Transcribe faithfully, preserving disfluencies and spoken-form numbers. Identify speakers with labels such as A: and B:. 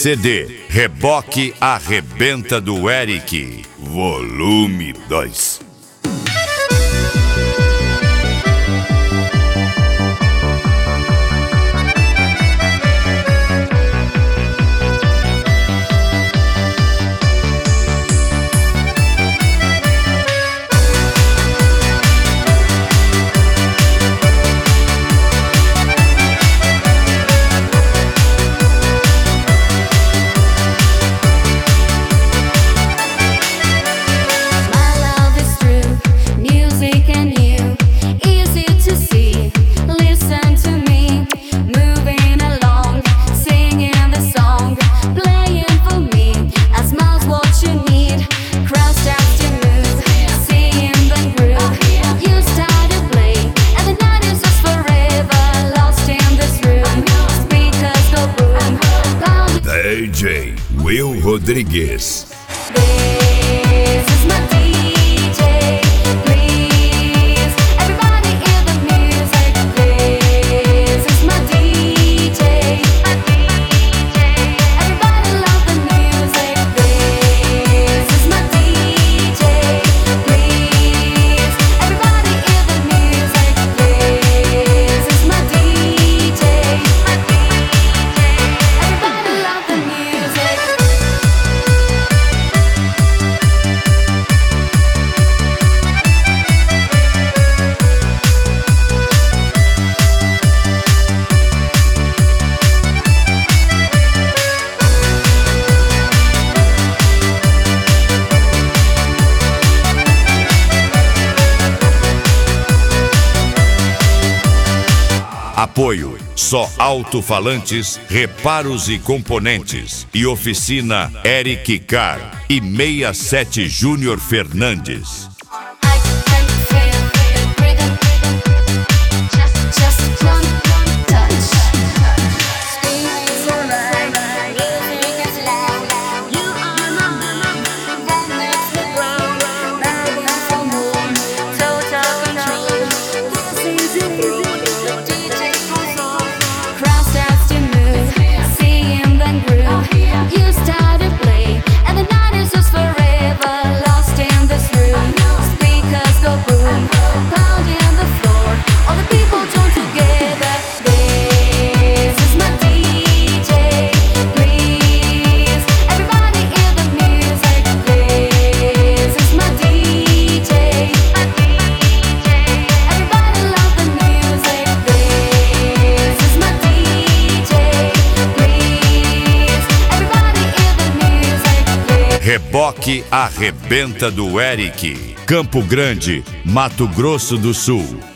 A: C D Reboque Arrebenta do Eric, volume dois.
B: D J Will Rodrigues.
A: Apoio Só Alto-Falantes, Reparos e Componentes e Oficina Eric Car e sessenta e sete Júnior Fernandes. Reboque Arrebenta do Eric, Campo Grande, Mato Grosso do Sul.